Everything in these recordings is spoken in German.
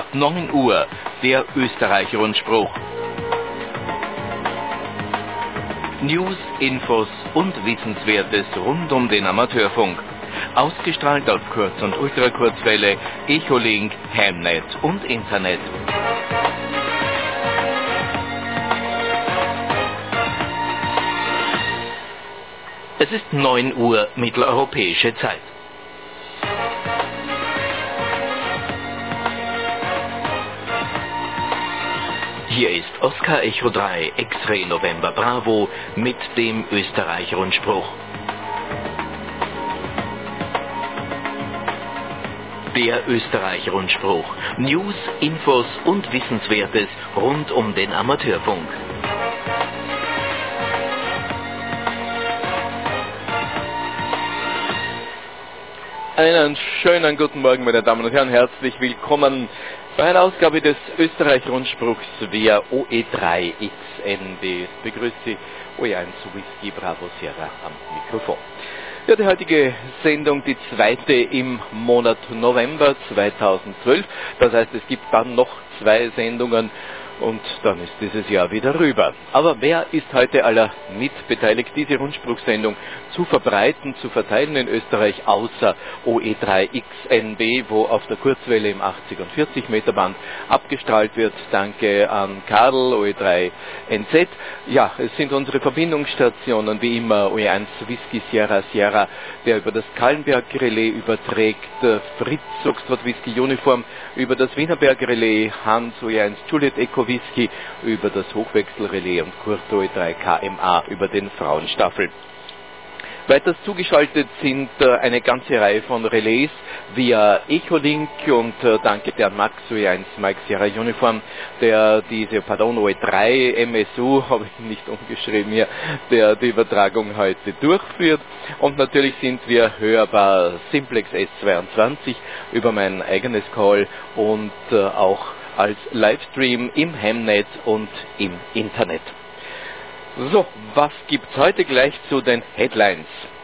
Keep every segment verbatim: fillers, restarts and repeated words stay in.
neun Uhr, der Österreich-Rundspruch. News, Infos und Wissenswertes rund um den Amateurfunk. Ausgestrahlt auf Kurz- und Ultrakurzwelle, Echolink, Hamnet und Internet. Es ist neun Uhr mitteleuropäische Zeit. Hier ist Oscar Echo drei, X-Ray November Bravo mit dem Österreich-Rundspruch. Der Österreich-Rundspruch. News, Infos und Wissenswertes rund um den Amateurfunk. Einen schönen guten Morgen, meine Damen und Herren. Herzlich willkommen bei einer Ausgabe des Österreich-Rundspruchs via O E drei X N B. Ich begrüße Sie, O E eins Whisky Bravo Sierra am Mikrofon. Ja, die heutige Sendung, die zweite im Monat November zweitausendzwölf. Das heißt, es gibt dann noch zwei Sendungen und dann ist dieses Jahr wieder rüber. Aber wer ist heute aller mitbeteiligt, diese Rundspruchsendung zu verbreiten, zu verteilen in Österreich, außer O E drei X N B, wo auf der Kurzwelle im achtzig und vierzig Meter Band abgestrahlt wird. Danke an Karl, O E drei N Z. Ja, es sind unsere Verbindungsstationen, wie immer, O E eins Whisky Sierra Sierra, der über das Kallenberg Relais überträgt, Fritz Oxford Whisky Uniform über das Wienerberg Relais, Hans O E eins Juliet Echo Whisky über das Hochwechselrelais und Kurt O E drei K M A über den Frauenstaffel. Weiters zugeschaltet sind äh, eine ganze Reihe von Relais via Echolink und äh, danke der Max O E eins Mike Sierra Uniform, der diese, pardon, O E drei M S U, habe ich nicht umgeschrieben hier, der die Übertragung heute durchführt. Und natürlich sind wir hörbar Simplex S zweiundzwanzig über mein eigenes Call und äh, auch als Livestream im Hamnet und im Internet. So, was gibt's heute gleich zu den Headlines?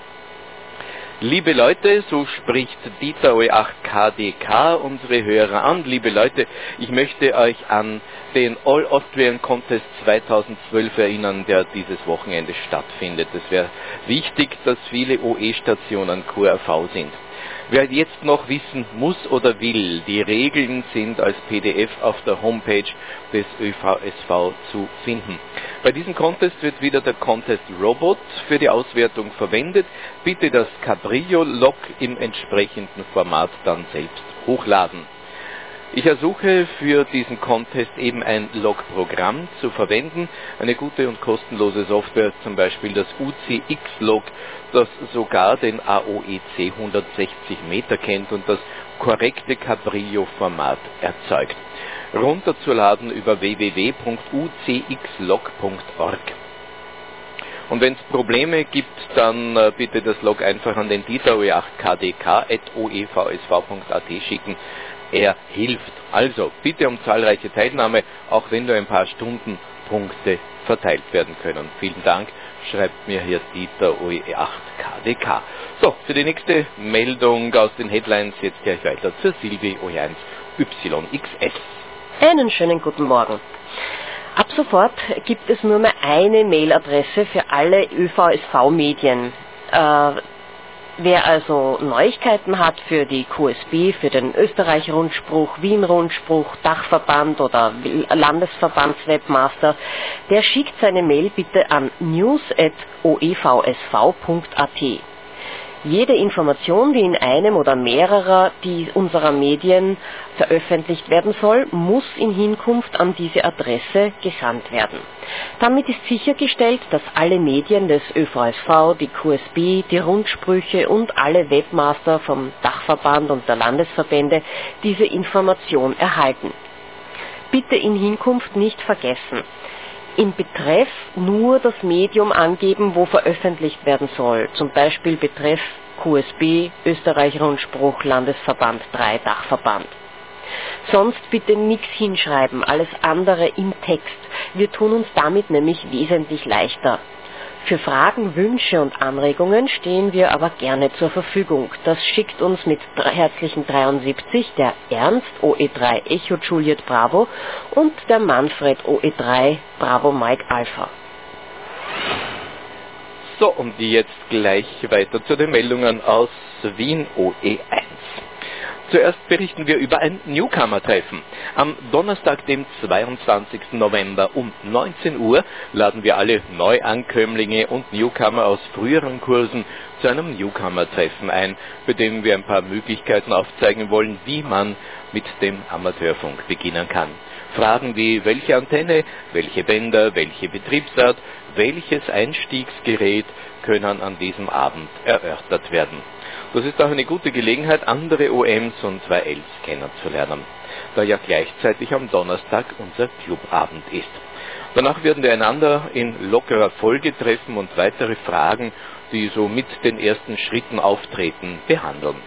Liebe Leute, so spricht Dieter O E acht K D K unsere Hörer an. Liebe Leute, ich möchte euch an den All Austrian Contest zweitausendzwölf erinnern, der dieses Wochenende stattfindet. Es wäre wichtig, dass viele O E-Stationen Q R V sind. Wer jetzt noch wissen muss oder will, die Regeln sind als P D F auf der Homepage des Ö V S V zu finden. Bei diesem Contest wird wieder der Contest Robot für die Auswertung verwendet. Bitte das Cabrillo-Log im entsprechenden Format dann selbst hochladen. Ich ersuche für diesen Contest eben ein Log-Programm zu verwenden. Eine gute und kostenlose Software, zum Beispiel das U C X-Log, das sogar den A O E C hundertsechzig Meter kennt und das korrekte Cabrillo-Format erzeugt. Runterzuladen über w w w punkt u c x log punkt org. Und wenn es Probleme gibt, dann äh, bitte das Log einfach an den Dieter O E acht K D K at o e v s v punkt a t schicken. Er hilft. Also bitte um zahlreiche Teilnahme, auch wenn nur ein paar Stundenpunkte verteilt werden können. Vielen Dank, schreibt mir hier Dieter O E acht K D K. So, für die nächste Meldung aus den Headlines jetzt gleich weiter zur Silvi O E eins Y X S. Einen schönen guten Morgen. Ab sofort gibt es nur mehr eine Mailadresse für alle Ö V S V-Medien. Äh, Wer also Neuigkeiten hat für die Q S B, für den Österreich-Rundspruch, Wien-Rundspruch, Dachverband oder Landesverbandswebmaster, der schickt seine Mail bitte an news at o e v s v punkt a t. Jede Information, die in einem oder mehrerer die unserer Medien veröffentlicht werden soll, muss in Hinkunft an diese Adresse gesandt werden. Damit ist sichergestellt, dass alle Medien des Ö V S V, die Q S B, die Rundsprüche und alle Webmaster vom Dachverband und der Landesverbände diese Information erhalten. Bitte in Hinkunft nicht vergessen. Im Betreff nur das Medium angeben, wo veröffentlicht werden soll. Zum Beispiel Betreff Q S B, Österreich-Rundspruch, Landesverband drei, Dachverband. Sonst bitte nichts hinschreiben, alles andere im Text. Wir tun uns damit nämlich wesentlich leichter. Für Fragen, Wünsche und Anregungen stehen wir aber gerne zur Verfügung. Das schickt uns mit herzlichen dreiundsiebzig der Ernst O E drei Echo Juliet Bravo und der Manfred O E drei Bravo Mike Alpha. So, und jetzt gleich weiter zu den Meldungen aus Wien O E eins. Zuerst berichten wir über ein Newcomer-Treffen. Am Donnerstag, dem zweiundzwanzigsten November um neunzehn Uhr laden wir alle Neuankömmlinge und Newcomer aus früheren Kursen zu einem Newcomer-Treffen ein, bei dem wir ein paar Möglichkeiten aufzeigen wollen, wie man mit dem Amateurfunk beginnen kann. Fragen wie welche Antenne, welche Bänder, welche Betriebsart, welches Einstiegsgerät können an diesem Abend erörtert werden. Das ist auch eine gute Gelegenheit, andere O Ms und zwei Ls kennenzulernen, da ja gleichzeitig am Donnerstag unser Clubabend ist. Danach werden wir einander in lockerer Folge treffen und weitere Fragen, die so mit den ersten Schritten auftreten, behandeln.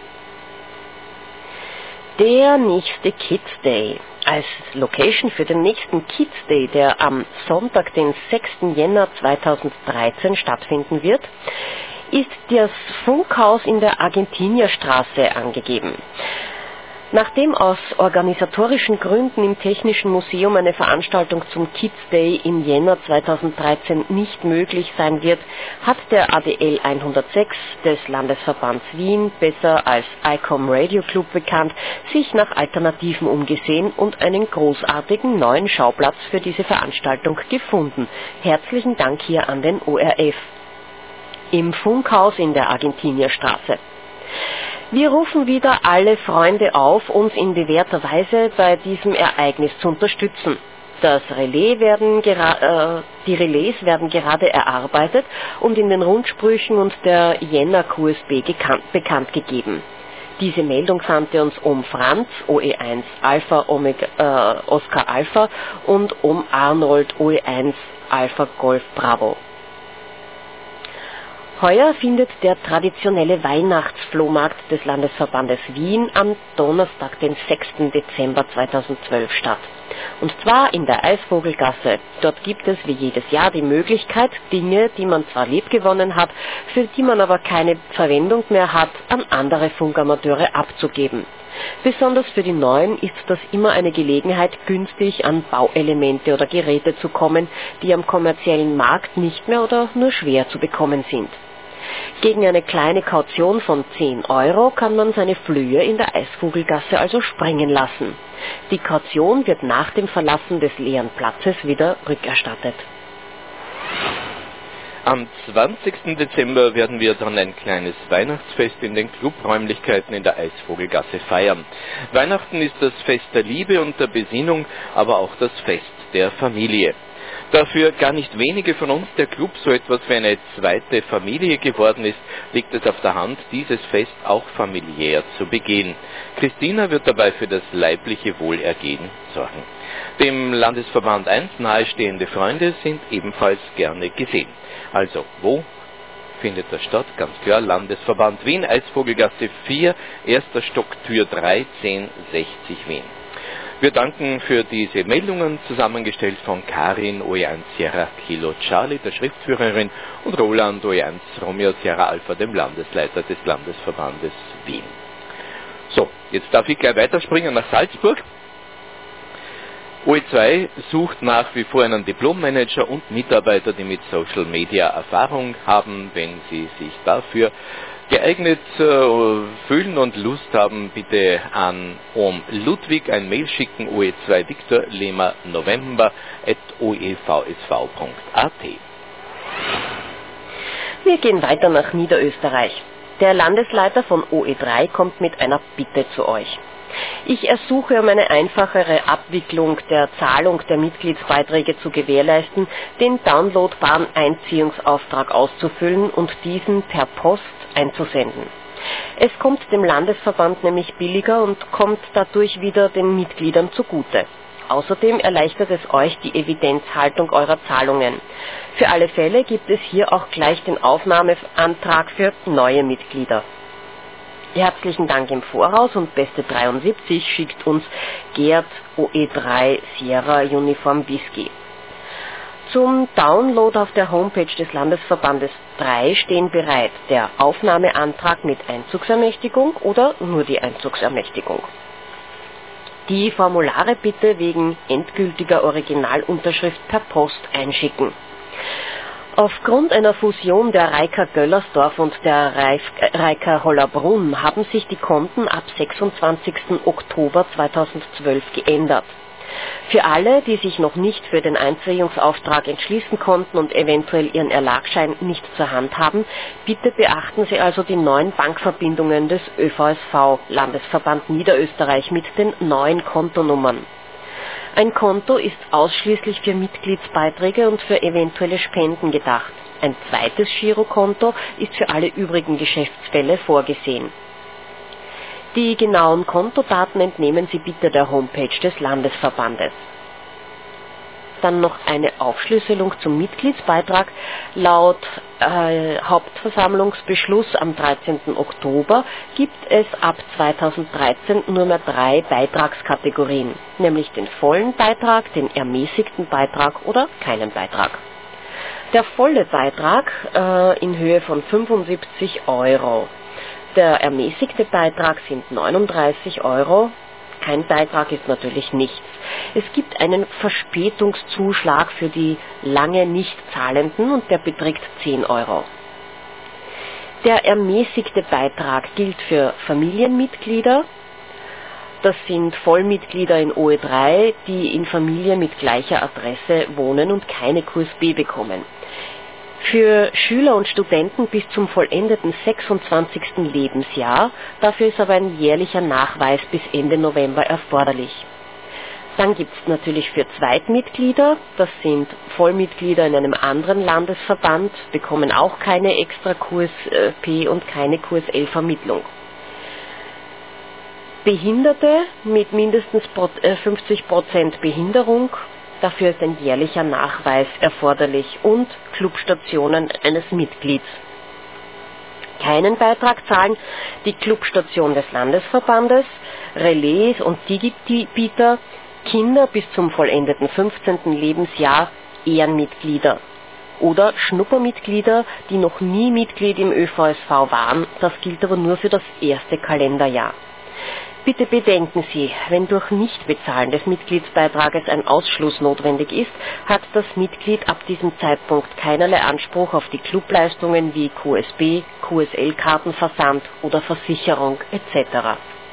Der nächste Kids Day. Als Location für den nächsten Kids Day, der am Sonntag, den sechsten Jänner zweitausenddreizehn stattfinden wird, ist das Funkhaus in der Argentinierstraße angegeben. Nachdem aus organisatorischen Gründen im Technischen Museum eine Veranstaltung zum Kids Day im Jänner zweitausenddreizehn nicht möglich sein wird, hat der A D L hundertsechs des Landesverbands Wien, besser als I C O M Radio Club bekannt, sich nach Alternativen umgesehen und einen großartigen neuen Schauplatz für diese Veranstaltung gefunden. Herzlichen Dank hier an den O R F. Im Funkhaus in der Argentinierstraße. Wir rufen wieder alle Freunde auf, uns in bewährter Weise bei diesem Ereignis zu unterstützen. Das Relais werden gera- äh, die Relais werden gerade erarbeitet und in den Rundsprüchen und der Jänner Q S B gekannt, bekannt gegeben. Diese Meldung sandte uns Om Franz, O E eins Alpha Omega, äh, Oscar Alpha und Om Arnold, O E eins Alpha Golf Bravo. Heuer findet der traditionelle Weihnachtsflohmarkt des Landesverbandes Wien am Donnerstag, den sechsten Dezember zweitausendzwölf statt. Und zwar in der Eisvogelgasse. Dort gibt es wie jedes Jahr die Möglichkeit, Dinge, die man zwar liebgewonnen hat, für die man aber keine Verwendung mehr hat, an andere Funkamateure abzugeben. Besonders für die Neuen ist das immer eine Gelegenheit, günstig an Bauelemente oder Geräte zu kommen, die am kommerziellen Markt nicht mehr oder nur schwer zu bekommen sind. Gegen eine kleine Kaution von zehn Euro kann man seine Flöhe in der Eisvogelgasse also sprengen lassen. Die Kaution wird nach dem Verlassen des leeren Platzes wieder rückerstattet. Am zwanzigsten Dezember werden wir dann ein kleines Weihnachtsfest in den Clubräumlichkeiten in der Eisvogelgasse feiern. Weihnachten ist das Fest der Liebe und der Besinnung, aber auch das Fest der Familie. Dafür gar nicht wenige von uns der Club so etwas wie eine zweite Familie geworden ist, liegt es auf der Hand, dieses Fest auch familiär zu begehen. Christina wird dabei für das leibliche Wohlergehen sorgen. Dem Landesverband eins nahestehende Freunde sind ebenfalls gerne gesehen. Also, wo findet das statt? Ganz klar, Landesverband Wien, Eisvogelgasse vier, erster Stock, Tür drei, zehn sechzig Wien. Wir danken für diese Meldungen, zusammengestellt von Karin, O E eins Sierra Kilo Charlie, der Schriftführerin, und Roland, O E eins Romeo Sierra Alpha, dem Landesleiter des Landesverbandes Wien. So, jetzt darf ich gleich weiterspringen nach Salzburg. O E zwei sucht nach wie vor einen Diplommanager und Mitarbeiter, die mit Social Media Erfahrung haben. Wenn Sie sich dafür geeignet äh, fühlen und Lust haben, bitte an Om Ludwig ein Mail schicken, O E zwei Victor Lima November at o e v s v punkt a t. Wir gehen weiter nach Niederösterreich. Der Landesleiter von O E drei kommt mit einer Bitte zu euch. Ich ersuche, um eine einfachere Abwicklung der Zahlung der Mitgliedsbeiträge zu gewährleisten, den downloadbaren Einziehungsauftrag auszufüllen und diesen per Post einzusenden. Es kommt dem Landesverband nämlich billiger und kommt dadurch wieder den Mitgliedern zugute. Außerdem erleichtert es euch die Evidenzhaltung eurer Zahlungen. Für alle Fälle gibt es hier auch gleich den Aufnahmeantrag für neue Mitglieder. Herzlichen Dank im Voraus und beste dreiundsiebzig schickt uns Gerd O E drei Sierra Uniform Whisky. Zum Download auf der Homepage des Landesverbandes drei stehen bereit der Aufnahmeantrag mit Einzugsermächtigung oder nur die Einzugsermächtigung. Die Formulare bitte wegen endgültiger Originalunterschrift per Post einschicken. Aufgrund einer Fusion der Reiker Göllersdorf und der Reiker Hollerbrunn haben sich die Konten ab sechsundzwanzigsten Oktober zweitausendzwölf geändert. Für alle, die sich noch nicht für den Einziehungsauftrag entschließen konnten und eventuell ihren Erlagschein nicht zur Hand haben, bitte beachten Sie also die neuen Bankverbindungen des Ö V S V Landesverband Niederösterreich mit den neuen Kontonummern. Ein Konto ist ausschließlich für Mitgliedsbeiträge und für eventuelle Spenden gedacht. Ein zweites Girokonto ist für alle übrigen Geschäftsfälle vorgesehen. Die genauen Kontodaten entnehmen Sie bitte der Homepage des Landesverbandes. Dann noch eine Aufschlüsselung zum Mitgliedsbeitrag. Laut äh, Hauptversammlungsbeschluss am dreizehnten Oktober gibt es ab zweitausenddreizehn nur mehr drei Beitragskategorien, nämlich den vollen Beitrag, den ermäßigten Beitrag oder keinen Beitrag. Der volle Beitrag äh, in Höhe von fünfundsiebzig Euro. Der ermäßigte Beitrag sind neununddreißig Euro. Kein Beitrag ist natürlich nichts. Es gibt einen Verspätungszuschlag für die lange nicht Zahlenden und der beträgt zehn Euro. Der ermäßigte Beitrag gilt für Familienmitglieder. Das sind Vollmitglieder in O E drei, die in Familie mit gleicher Adresse wohnen und keine Kurs B bekommen. Für Schüler und Studenten bis zum vollendeten sechsundzwanzigsten Lebensjahr, dafür ist aber ein jährlicher Nachweis bis Ende November erforderlich. Dann gibt es natürlich für Zweitmitglieder, das sind Vollmitglieder in einem anderen Landesverband, bekommen auch keine extra Kurs P und keine Kurs L Vermittlung. Behinderte mit mindestens fünfzig Prozent Behinderung, dafür ist ein jährlicher Nachweis erforderlich und Clubstationen eines Mitglieds. Keinen Beitrag zahlen die Clubstation des Landesverbandes, Relais und Digibieter, Kinder bis zum vollendeten fünfzehnten Lebensjahr, Ehrenmitglieder oder Schnuppermitglieder, die noch nie Mitglied im Ö V S V waren, das gilt aber nur für das erste Kalenderjahr. Bitte bedenken Sie, wenn durch Nichtbezahlen des Mitgliedsbeitrages ein Ausschluss notwendig ist, hat das Mitglied ab diesem Zeitpunkt keinerlei Anspruch auf die Clubleistungen wie Q S B, Q S L-Kartenversand oder Versicherung et cetera.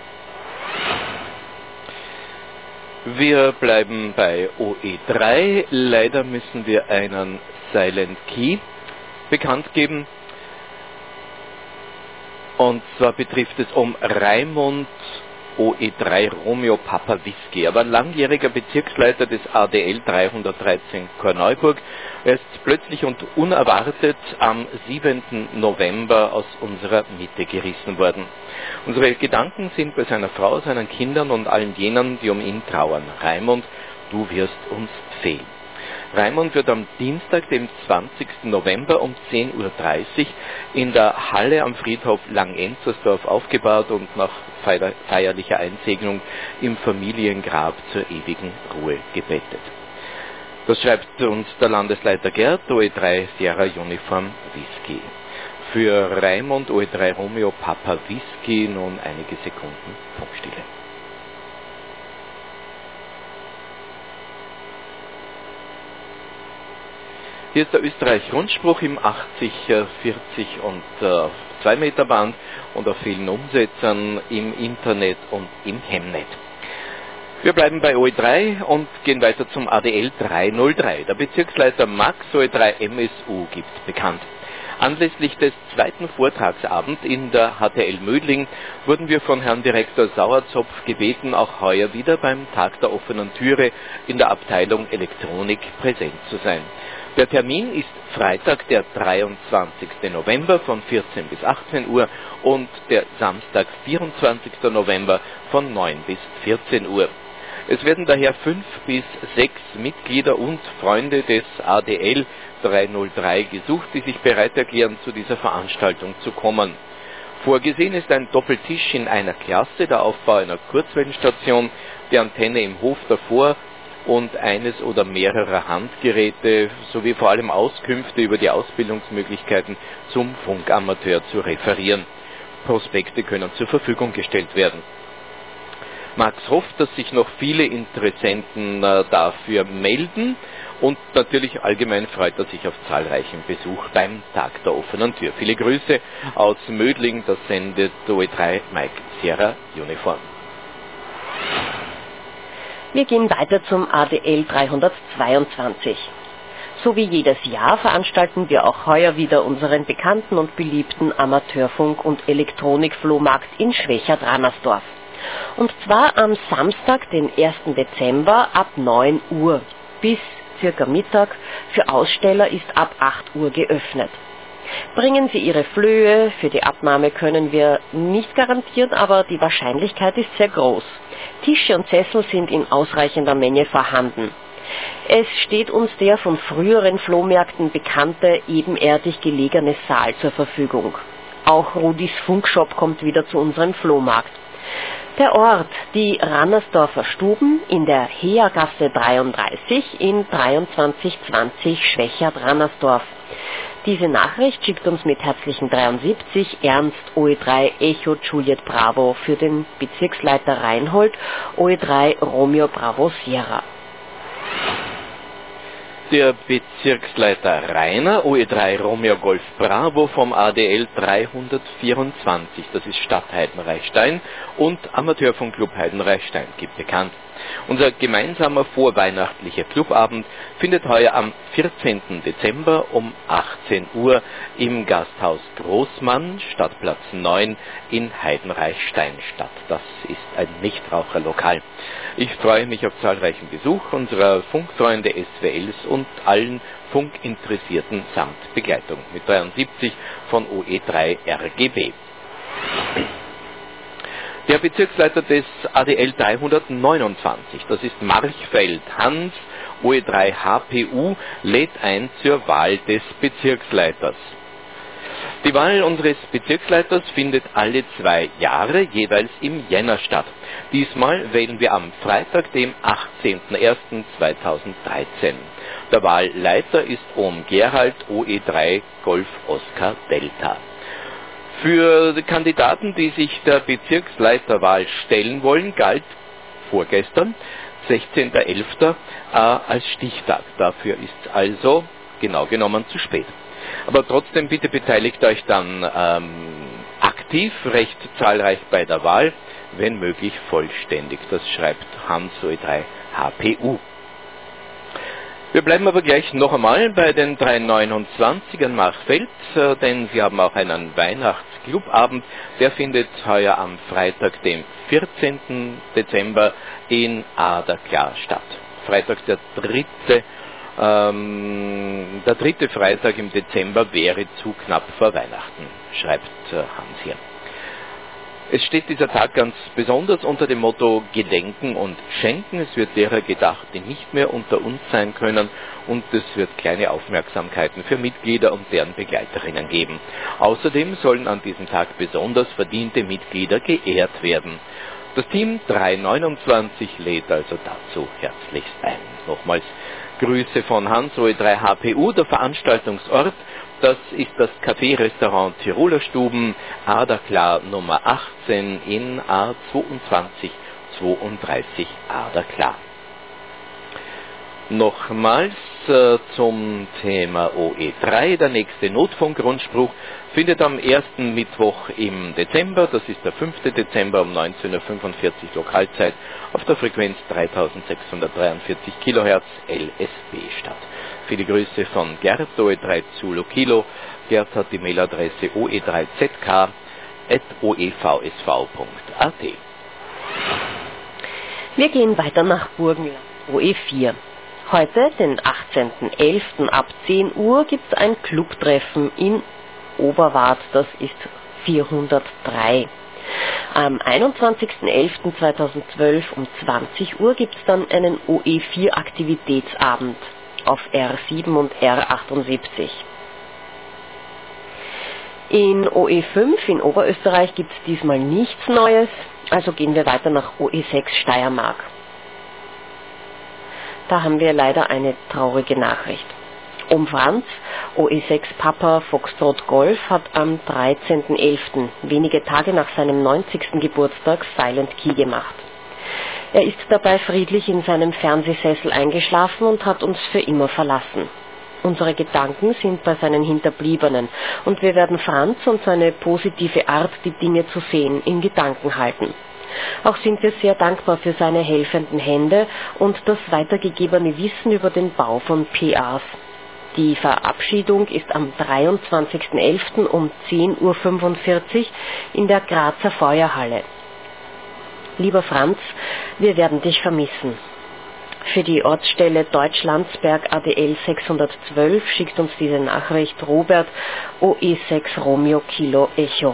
Wir bleiben bei O E drei. Leider müssen wir einen Silent Key bekannt geben. Und zwar betrifft es um Raimund O E drei Romeo Papa Whisky. Er war ein langjähriger Bezirksleiter des A D L dreihundertdreizehn Korneuburg. Er ist plötzlich und unerwartet am siebenten November aus unserer Mitte gerissen worden. Unsere Gedanken sind bei seiner Frau, seinen Kindern und allen jenen, die um ihn trauern. Raimund, du wirst uns fehlen. Raimund wird am Dienstag, dem zwanzigsten November um zehn Uhr dreißig in der Halle am Friedhof Langenzersdorf aufgebahrt und nach feierlicher Einsegnung im Familiengrab zur ewigen Ruhe gebettet. Das schreibt uns der Landesleiter Gerd, O E drei Sierra Uniform Whisky. Für Raimund O E drei Romeo Papa Whisky nun einige Sekunden Funkstille. Hier ist der Österreich-Rundspruch im achtzig, vierzig und äh, zwei Meter Band und auf vielen Umsetzern im Internet und im Hemnet. Wir bleiben bei O E drei und gehen weiter zum A D L dreihundertdrei. Der Bezirksleiter Max O E drei M S U gibt bekannt. Anlässlich des zweiten Vortragsabends in der H T L Mödling wurden wir von Herrn Direktor Sauerzopf gebeten, auch heuer wieder beim Tag der offenen Türe in der Abteilung Elektronik präsent zu sein. Der Termin ist Freitag, der dreiundzwanzigsten November von vierzehn bis achtzehn Uhr und der Samstag, vierundzwanzigsten November von neun bis vierzehn Uhr. Es werden daher fünf bis sechs Mitglieder und Freunde des A D L dreihundertdrei gesucht, die sich bereit erklären, zu dieser Veranstaltung zu kommen. Vorgesehen ist ein Doppeltisch in einer Klasse, der Aufbau einer Kurzwellenstation, die Antenne im Hof davor, und eines oder mehrerer Handgeräte sowie vor allem Auskünfte über die Ausbildungsmöglichkeiten zum Funkamateur zu referieren. Prospekte können zur Verfügung gestellt werden. Max hofft, dass sich noch viele Interessenten äh, dafür melden und natürlich allgemein freut er sich auf zahlreichen Besuch beim Tag der offenen Tür. Viele Grüße aus Mödling, das sendet O E drei Mike Sierra Uniform. Wir gehen weiter zum A D L dreihundertzweiundzwanzig. So wie jedes Jahr veranstalten wir auch heuer wieder unseren bekannten und beliebten Amateurfunk- und Elektronikflohmarkt in Schwechat-Ramersdorf. Und zwar am Samstag, den ersten Dezember ab neun Uhr bis circa Mittag. Für Aussteller ist ab acht Uhr geöffnet. Bringen Sie Ihre Flöhe, für die Abnahme können wir nicht garantieren, aber die Wahrscheinlichkeit ist sehr groß. Tische und Sessel sind in ausreichender Menge vorhanden. Es steht uns der von früheren Flohmärkten bekannte, ebenerdig gelegene Saal zur Verfügung. Auch Rudis Funkshop kommt wieder zu unserem Flohmarkt. Der Ort, die Rannersdorfer Stuben in der Heergasse dreiunddreißig in dreiundzwanzig zwanzig Schwechat-Rannersdorf. Diese Nachricht schickt uns mit herzlichen dreiundsiebzig Ernst O E drei Echo Juliet Bravo für den Bezirksleiter Reinhold O E drei Romeo Bravo Sierra. Der Bezirksleiter Rainer O E drei Romeo Golf Bravo vom A D L dreihundertvierundzwanzig, das ist Stadt Heidenreichstein und Amateurfunkclub Heidenreichstein, gibt bekannt. Unser gemeinsamer vorweihnachtlicher Clubabend findet heuer am vierzehnten Dezember um achtzehn Uhr im Gasthaus Großmann, Stadtplatz neun in Heidenreichstein statt. Das ist ein Nichtraucherlokal. Ich freue mich auf zahlreichen Besuch unserer Funkfreunde S W Ls und allen Funkinteressierten samt Begleitung mit dreiundsiebzig von O E drei R G B. Der Bezirksleiter des A D L dreihundertneunundzwanzig, das ist Marchfeld Hans, O E drei H P U, lädt ein zur Wahl des Bezirksleiters. Die Wahl unseres Bezirksleiters findet alle zwei Jahre, jeweils im Jänner statt. Diesmal wählen wir am Freitag, dem achtzehnten ersten zweitausenddreizehn. Der Wahlleiter ist Ohm Gerald, O E drei Golf Oscar Delta. Für die Kandidaten, die sich der Bezirksleiterwahl stellen wollen, galt vorgestern, sechzehnten elften Äh, als Stichtag. Dafür ist also genau genommen zu spät. Aber trotzdem bitte beteiligt euch dann ähm, aktiv, recht zahlreich bei der Wahl, wenn möglich vollständig. Das schreibt Hans O E drei H P U. Wir bleiben aber gleich noch einmal bei den dreihundertneunundzwanzig Marchfeld, äh, denn sie haben auch einen Weihnachtsclubabend. Der findet heuer am Freitag, dem vierzehnten Dezember in Aderklar statt. Freitag der dritte, ähm, der dritte Freitag im Dezember wäre zu knapp vor Weihnachten, schreibt äh, Hans hier. Es steht dieser Tag ganz besonders unter dem Motto Gedenken und Schenken. Es wird derer gedacht, die nicht mehr unter uns sein können, und es wird kleine Aufmerksamkeiten für Mitglieder und deren Begleiterinnen geben. Außerdem sollen an diesem Tag besonders verdiente Mitglieder geehrt werden. Das Team dreihundertneunundzwanzig lädt also dazu herzlichst ein. Nochmals Grüße von Hans O E drei H P U, der Veranstaltungsort. Das ist das Café-Restaurant Tiroler Stuben, Aderklar Nummer achtzehn in A zweiundzwanzig zweiunddreißig Aderklar. Nochmals äh, zum Thema O E drei. Der nächste Notfunk-Rundspruch findet am ersten Mittwoch im Dezember, das ist der fünfte Dezember um neunzehn Uhr fünfundvierzig Lokalzeit, auf der Frequenz dreitausendsechshundertdreiundvierzig Kilohertz L S B statt. Viele Grüße von Gerd, O E drei Zulu Kilo. Gerd hat die Mailadresse o e drei z k at o e v s v punkt a t. Wir gehen weiter nach Burgenland, O E vier. Heute, den achtzehnten elften ab zehn Uhr, gibt es ein Clubtreffen in Oberwart, das ist vierhundertdrei. Am einundzwanzigsten elften zweitausendzwölf um zwanzig Uhr gibt es dann einen O E vier Aktivitätsabend auf R sieben und R achtundsiebzig. In O E fünf in Oberösterreich gibt es diesmal nichts Neues, also gehen wir weiter nach O E sechs Steiermark. Da haben wir leider eine traurige Nachricht. Om Franz, O E sechs Papa Foxtrot Golf, hat am dreizehnten elften, wenige Tage nach seinem neunzigsten Geburtstag, Silent Key gemacht. Er ist dabei friedlich in seinem Fernsehsessel eingeschlafen und hat uns für immer verlassen. Unsere Gedanken sind bei seinen Hinterbliebenen und wir werden Franz und seine positive Art, die Dinge zu sehen, in Gedanken halten. Auch sind wir sehr dankbar für seine helfenden Hände und das weitergegebene Wissen über den Bau von P As. Die Verabschiedung ist am dreiundzwanzigsten elften um zehn Uhr fünfundvierzig in der Grazer Feuerhalle. Lieber Franz, wir werden dich vermissen. Für die Ortsstelle Deutschlandsberg A D L sechshundertzwölf schickt uns diese Nachricht Robert, O E sechs Romeo Kilo Echo.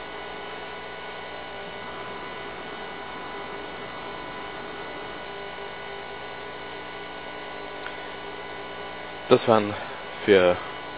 Das waren für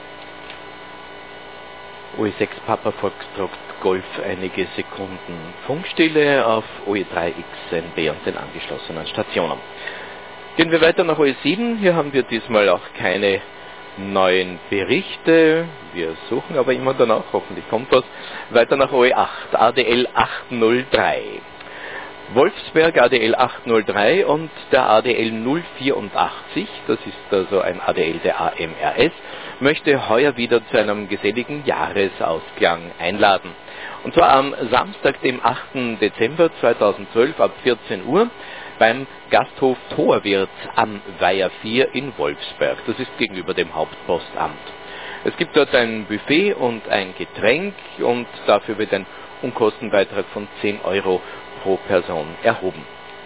O E sechs Papa Foxtrot Golf einige Sekunden Funkstille auf O E drei X N B und den angeschlossenen Stationen. Gehen wir weiter nach O E sieben. Hier haben wir diesmal auch keine neuen Berichte. Wir suchen aber immer danach, hoffentlich kommt was. Weiter nach O E acht, A D L achthundertdrei. Wolfsberg A D L achthundertdrei und der A D L null vierundachtzig, das ist also ein A D L der A M R S, möchte heuer wieder zu einem geselligen Jahresausklang einladen. Und zwar am Samstag, dem achten Dezember zweitausendzwölf ab vierzehn Uhr beim Gasthof Torwirt am Weiher vier in Wolfsberg. Das ist gegenüber dem Hauptpostamt. Es gibt dort ein Buffet und ein Getränk und dafür wird ein Unkostenbeitrag von zehn Euro pro Person erhoben.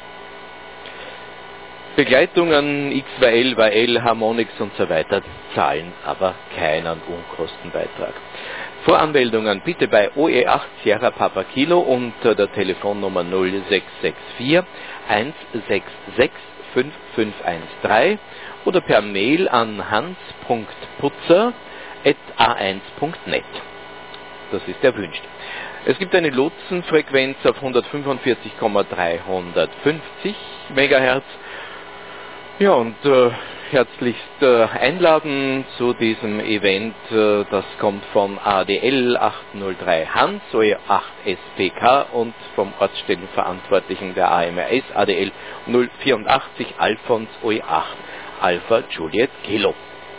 Begleitungen X Y L, Y L, Harmonix und so weiter zahlen aber keinen Unkostenbeitrag. Voranmeldungen bitte bei O E acht Sierra Papa Kilo unter der Telefonnummer null sechs sechs vier eins sechs sechs fünf fünf eins drei oder per Mail an hans punkt putzer at a eins punkt net. Das ist erwünscht. Es gibt eine Lotsenfrequenz auf hundertfünfundvierzig Komma dreihundertfünfzig Megahertz. Ja, und äh, herzlichst äh, einladen zu diesem Event. Äh, das kommt von A D L achthundertdrei Hans, O E acht S P K und vom Ortsstellenverantwortlichen der A M R S, A D L null vierundachtzig Alfons, O E acht Alpha Juliet Kilo.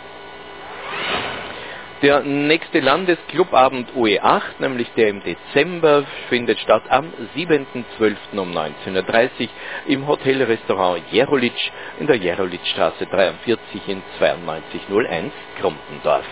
Der nächste Landesclubabend O E acht, nämlich der im Dezember, findet statt am siebenten zwölften um neunzehn Uhr dreißig im Hotelrestaurant Jerolitsch in der Jerolitzstraße dreiundvierzig in zweiundneunzig null eins Krumpendorf.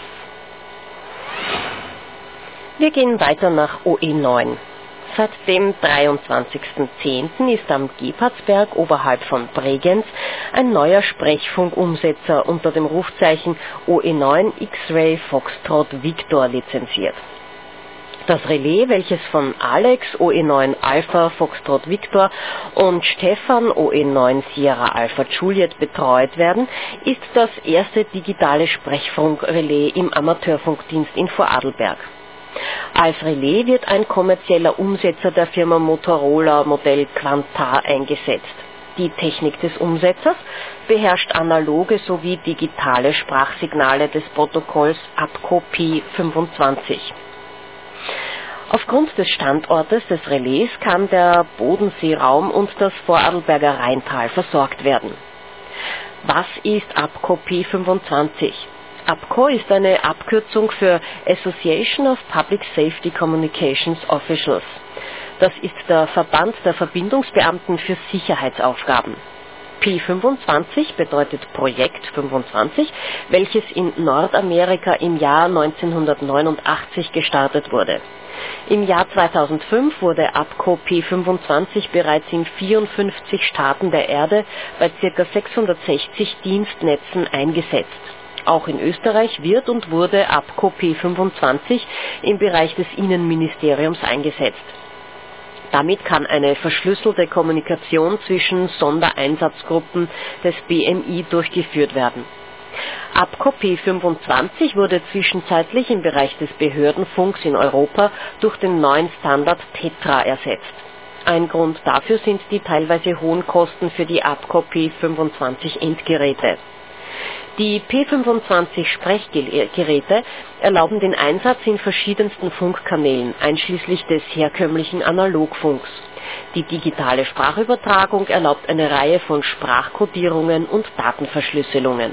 Wir gehen weiter nach O E neun. Seit dem dreiundzwanzigsten zehnten ist am Gebhardsberg oberhalb von Bregenz ein neuer Sprechfunkumsetzer unter dem Rufzeichen O E neun X-Ray Foxtrot Victor lizenziert. Das Relais, welches von Alex O E neun Alpha Foxtrot Victor und Stefan O E neun Sierra Alpha Juliet betreut werden, ist das erste digitale Sprechfunkrelais im Amateurfunkdienst in Vorarlberg. Als Relais wird ein kommerzieller Umsetzer der Firma Motorola Modell Quantar eingesetzt. Die Technik des Umsetzers beherrscht analoge sowie digitale Sprachsignale des Protokolls A P C O Pi fünfundzwanzig. Aufgrund des Standortes des Relais kann der Bodenseeraum und das Vorarlberger Rheintal versorgt werden. Was ist A P C O Pi fünfundzwanzig? A P C O ist eine Abkürzung für Association of Public Safety Communications Officials. Das ist der Verband der Verbindungsbeamten für Sicherheitsaufgaben. Pi fünfundzwanzig bedeutet Projekt fünfundzwanzig, welches in Nordamerika im Jahr neunzehnhundertneunundachtzig gestartet wurde. Im Jahr zweitausendfünf wurde A P C O Pi fünfundzwanzig bereits in vierundfünfzig Staaten der Erde bei ca. sechshundertsechzig Dienstnetzen eingesetzt. Auch in Österreich wird und wurde A P C O Pi fünfundzwanzig im Bereich des Innenministeriums eingesetzt. Damit kann eine verschlüsselte Kommunikation zwischen Sondereinsatzgruppen des B M I durchgeführt werden. A P C O Pi fünfundzwanzig wurde zwischenzeitlich im Bereich des Behördenfunks in Europa durch den neuen Standard TETRA ersetzt. Ein Grund dafür sind die teilweise hohen Kosten für die ATCO P fünfundzwanzig Endgeräte. Die P fünfundzwanzig Sprechgeräte erlauben den Einsatz in verschiedensten Funkkanälen, einschließlich des herkömmlichen Analogfunks. Die digitale Sprachübertragung erlaubt eine Reihe von Sprachkodierungen und Datenverschlüsselungen.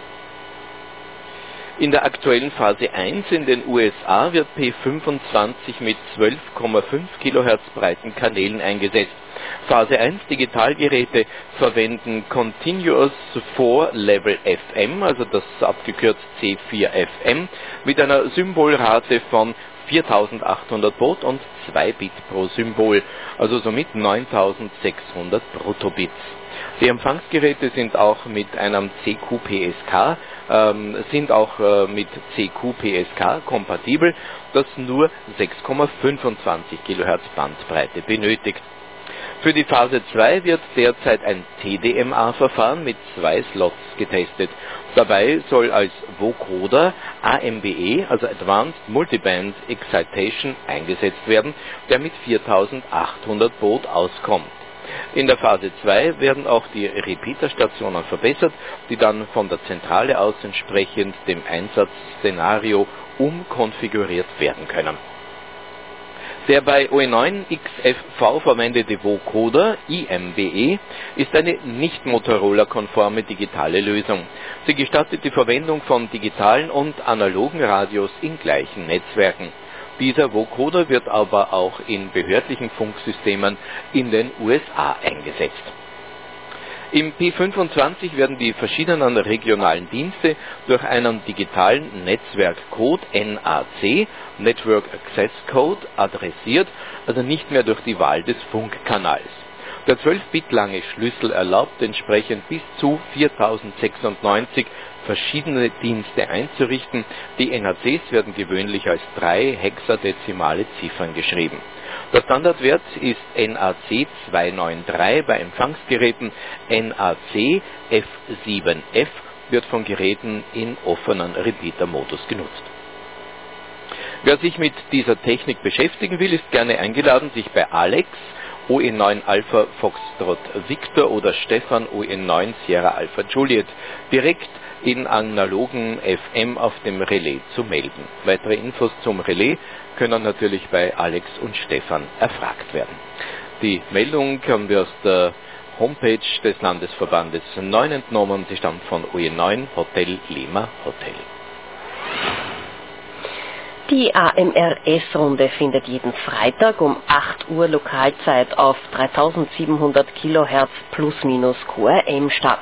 In der aktuellen Phase eins in den U S A wird P fünfundzwanzig mit zwölf Komma fünf Kilohertz breiten Kanälen eingesetzt. Phase eins Digitalgeräte verwenden Continuous vier Level F M, also das abgekürzt C vier F M, mit einer Symbolrate von viertausendachthundert Baud und zwei Bit pro Symbol, also somit neuntausendsechshundert Bruttobits. Die Empfangsgeräte sind auch mit einem C Q P S K, ähm, sind auch äh, mit C Q P S K kompatibel, das nur sechs Komma fünfundzwanzig Kilohertz Bandbreite benötigt. Für die Phase zwei wird derzeit ein T D M A-Verfahren mit zwei Slots getestet. Dabei soll als Vocoder A M B E, also Advanced Multiband Excitation, eingesetzt werden, der mit viertausendachthundert Baud auskommt. In der Phase zwei werden auch die Repeaterstationen verbessert, die dann von der Zentrale aus entsprechend dem Einsatzszenario umkonfiguriert werden können. Der bei O E neun X F V verwendete Vocoder I M B E ist eine nicht Motorola-konforme digitale Lösung. Sie gestattet die Verwendung von digitalen und analogen Radios in gleichen Netzwerken. Dieser Vocoder wird aber auch in behördlichen Funksystemen in den U S A eingesetzt. Im P fünfundzwanzig werden die verschiedenen regionalen Dienste durch einen digitalen Netzwerkcode N A C, Network Access Code, adressiert, also nicht mehr durch die Wahl des Funkkanals. Der zwölf Bit lange Schlüssel erlaubt entsprechend bis zu viertausendsechsundneunzig verschiedene Dienste einzurichten. Die N A Cs werden gewöhnlich als drei hexadezimale Ziffern geschrieben. Der Standardwert ist N A C zweihundertdrei bei Empfangsgeräten, N A C F sieben F wird von Geräten in offenen Repeater-Modus genutzt. Wer sich mit dieser Technik beschäftigen will, ist gerne eingeladen, sich bei Alex O E neun Alpha Foxtrot Victor oder Stefan O E neun Sierra Alpha Juliet direkt in analogen F M auf dem Relais zu melden. Weitere Infos zum Relais können natürlich bei Alex und Stefan erfragt werden. Die Meldung haben wir aus der Homepage des Landesverbandes neun entnommen. Sie stammt von O E neun Hotel Lima Hotel. Die A M R S-Runde findet jeden Freitag um acht Uhr Lokalzeit auf dreitausendsiebenhundert Kilohertz plus minus Q R M statt.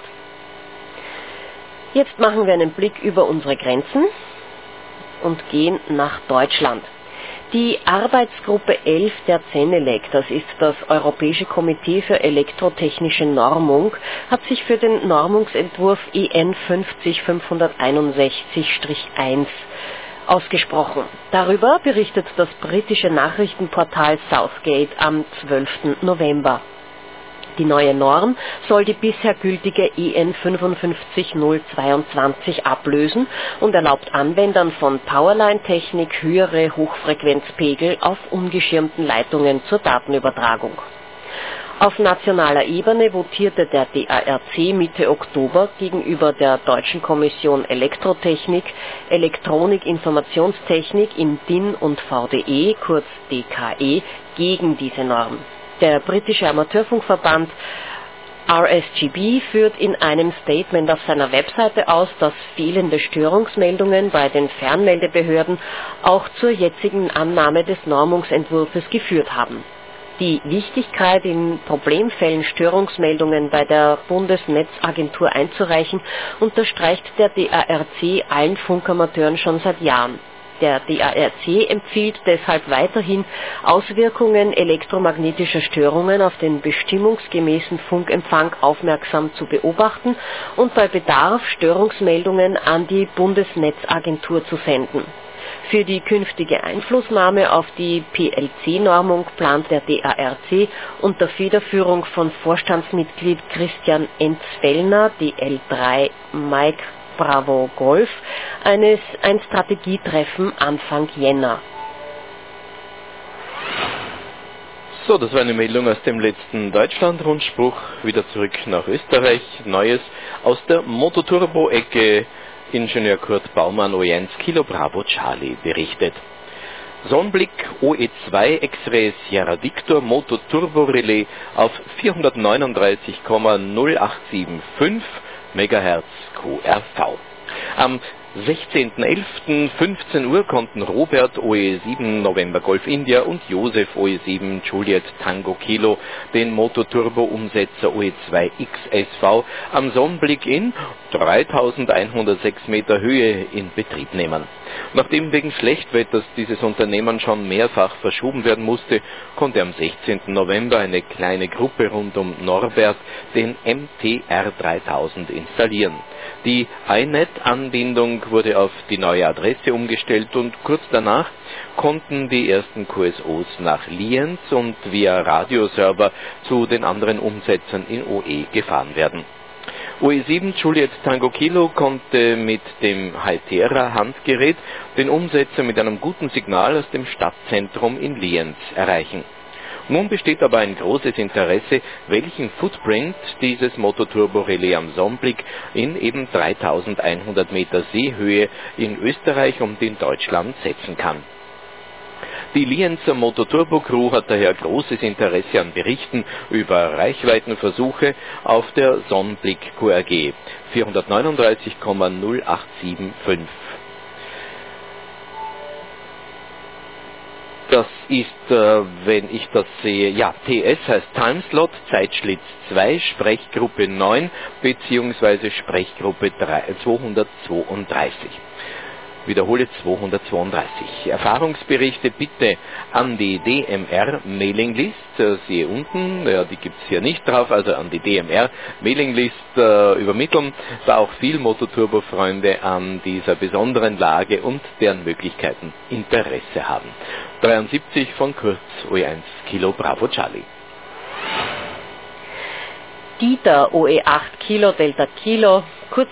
Jetzt machen wir einen Blick über unsere Grenzen und gehen nach Deutschland. Die Arbeitsgruppe elf der Zenelec, das ist das Europäische Komitee für elektrotechnische Normung, hat sich für den Normungsentwurf E N fünfzig fünfhunderteinundsechzig eins ausgesprochen. Darüber berichtet das britische Nachrichtenportal Southgate am zwölften November. Die neue Norm soll die bisher gültige E N fünfundfünfzig null zweiundzwanzig ablösen und erlaubt Anwendern von Powerline-Technik höhere Hochfrequenzpegel auf ungeschirmten Leitungen zur Datenübertragung. Auf nationaler Ebene votierte der D A R C Mitte Oktober gegenüber der Deutschen Kommission Elektrotechnik, Elektronik-Informationstechnik im D I N und V D E, kurz D K E, gegen diese Norm. Der britische Amateurfunkverband R S G B führt in einem Statement auf seiner Webseite aus, dass fehlende Störungsmeldungen bei den Fernmeldebehörden auch zur jetzigen Annahme des Normungsentwurfs geführt haben. Die Wichtigkeit, in Problemfällen Störungsmeldungen bei der Bundesnetzagentur einzureichen, unterstreicht der D A R C allen Funkamateuren schon seit Jahren. Der D A R C empfiehlt deshalb weiterhin, Auswirkungen elektromagnetischer Störungen auf den bestimmungsgemäßen Funkempfang aufmerksam zu beobachten und bei Bedarf Störungsmeldungen an die Bundesnetzagentur zu senden. Für die künftige Einflussnahme auf die P L C-Normung plant der D A R C unter Federführung von Vorstandsmitglied Christian Enzfellner, D L drei Mike Bravo Golf, eines, ein Strategietreffen Anfang Jänner. So, das war eine Meldung aus dem letzten Deutschland-Rundspruch. Wieder zurück nach Österreich. Neues aus der Mototurbo-Ecke. Ingenieur Kurt Baumann, O E eins Kilo Bravo Charlie, berichtet. Sonnenblick O E zwei X-Ray Sierra Victor Motor Turbo Relais auf vierhundertneununddreißig Komma null acht sieben fünf Megahertz Q R V. Am sechzehnten elften fünfzehn Uhr konnten Robert O E sieben November Golf India und Josef O E sieben Juliet Tango Kilo den Mototurbo-Umsetzer O E zwei X S V am Sonnenblick in dreitausendeinhundertsechs Meter Höhe in Betrieb nehmen. Nachdem wegen Schlechtwetters dieses Unternehmen schon mehrfach verschoben werden musste, konnte am sechzehnten November eine kleine Gruppe rund um Norbert den M T R dreitausend installieren. Die I N E T-Anbindung wurde auf die neue Adresse umgestellt und kurz danach konnten die ersten Q S Os nach Lienz und via Radioserver zu den anderen Umsetzern in O E gefahren werden. O E sieben Juliet Tango Kilo konnte mit dem Hytera Handgerät den Umsetzer mit einem guten Signal aus dem Stadtzentrum in Lienz erreichen. Nun besteht aber ein großes Interesse, welchen Footprint dieses Mototurbo-Relais am Sonnenblick in eben dreitausendeinhundert Meter Seehöhe in Österreich und in Deutschland setzen kann. Die Lienzer Mototurbo-Crew hat daher großes Interesse an Berichten über Reichweitenversuche auf der Sonnenblick Q R G vierhundertneununddreißig Komma null acht sieben fünf. Das ist, äh, wenn ich das sehe, ja, T S heißt Timeslot, Zeitschlitz zwei, Sprechgruppe neun bzw. Sprechgruppe zweihundertzweiunddreißig. Wiederhole zweihundertzweiunddreißig. Erfahrungsberichte bitte an die D M R Mailinglist, äh, siehe unten, ja, die gibt es hier nicht drauf, also an die D M R Mailinglist äh, übermitteln, da auch viel Mototurbo-Freunde an dieser besonderen Lage und deren Möglichkeiten Interesse haben. dreiundsiebzig von Kurz, O E eins Kilo Bravo Charlie. Dieter, O E acht Kilo Delta Kilo,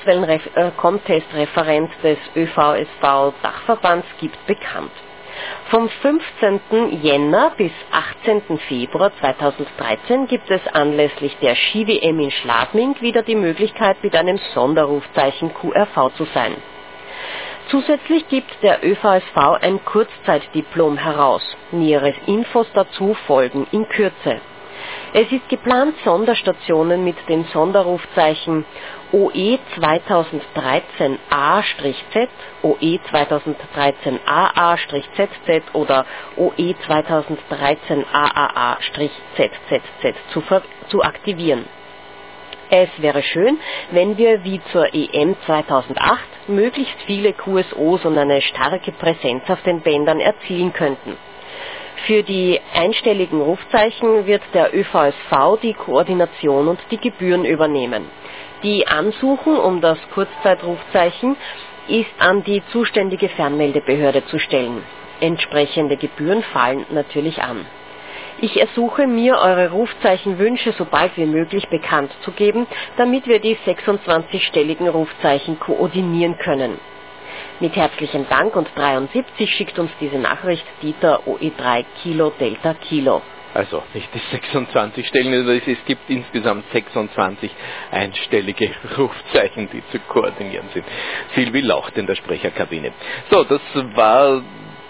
Kurzwellen-Contest-Referent des Ö V S V-Dachverbands, gibt bekannt. Vom fünfzehnten Jänner bis achtzehnten Februar zweitausenddreizehn gibt es anlässlich der Ski-W M in Schladming wieder die Möglichkeit, mit einem Sonderrufzeichen Q R V zu sein. Zusätzlich gibt der Ö V S V ein Kurzzeitdiplom heraus. Nähere Infos dazu folgen in Kürze. Es ist geplant, Sonderstationen mit dem Sonderrufzeichen O E zweitausenddreizehn A Z, O E zweitausenddreizehn A A Z Z oder O E zweitausenddreizehn A A A Z Z Z zu, zu aktivieren. Es wäre schön, wenn wir wie zur E M zweitausendacht möglichst viele Q S Os und eine starke Präsenz auf den Bändern erzielen könnten. Für die einstelligen Rufzeichen wird der Ö V S V die Koordination und die Gebühren übernehmen. Die Ansuchen um das Kurzzeitrufzeichen ist an die zuständige Fernmeldebehörde zu stellen. Entsprechende Gebühren fallen natürlich an. Ich ersuche mir, eure Rufzeichenwünsche so bald wie möglich bekannt zu geben, damit wir die sechsundzwanzigstelligen Rufzeichen koordinieren können. Mit herzlichem Dank und dreiundsiebzig schickt uns diese Nachricht Dieter O E drei Kilo Delta Kilo. Also nicht die sechsundzwanzig Stellen, es gibt insgesamt sechsundzwanzig einstellige Rufzeichen, die zu koordinieren sind. Silvi lacht in der Sprecherkabine. So, das war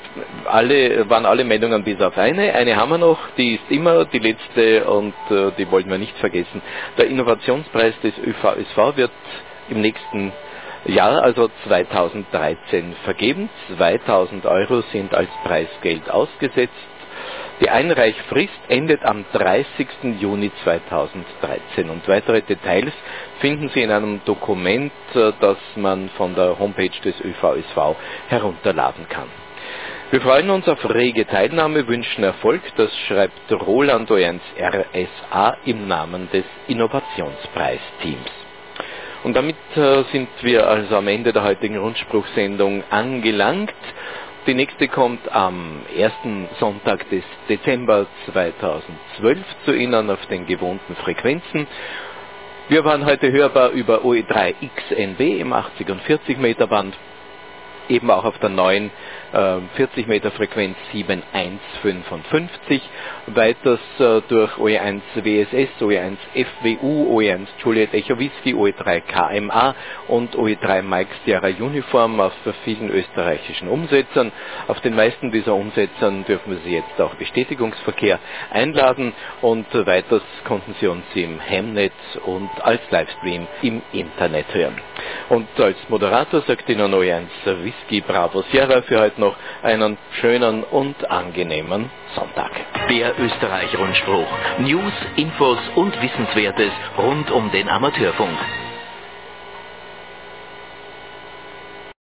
alle, waren alle Meldungen bis auf eine. Eine haben wir noch, die ist immer die letzte und äh, die wollten wir nicht vergessen. Der Innovationspreis des Ö V S V wird im nächsten Jahr, also zweitausenddreizehn, vergeben. zweitausend Euro sind als Preisgeld ausgesetzt. Die Einreichfrist endet am dreißigsten Juni zweitausenddreizehn und weitere Details finden Sie in einem Dokument, das man von der Homepage des Ö V S V herunterladen kann. Wir freuen uns auf rege Teilnahme, wünschen Erfolg, das schreibt Roland O E eins R S A im Namen des Innovationspreisteams. Und damit äh, sind wir also am Ende der heutigen Rundspruchsendung angelangt. Die nächste kommt am ersten Sonntag des Dezember zweitausendzwölf zu Ihnen auf den gewohnten Frequenzen. Wir waren heute hörbar über O E drei X N B im achtzig und vierzig Meter Band. eben auch auf der neuen äh, vierzig Meter Frequenz sieben eins fünfundfünfzig, weiters äh, durch O E eins W S S, O E eins F W U, O E eins Juliet Echo Whisky, O E drei K M A und O E drei Mike Sierra Uniform auf vielen österreichischen Umsetzern. Auf den meisten dieser Umsetzern dürfen wir Sie jetzt auch Bestätigungsverkehr einladen und weiters konnten Sie uns im Hemnet und als Livestream im Internet hören. Und als Moderator sagt Ihnen O E eins Whisky Bravo Sierra für heute noch einen schönen und angenehmen Sonntag. Der Österreich-Rundspruch. News, Infos und Wissenswertes rund um den Amateurfunk.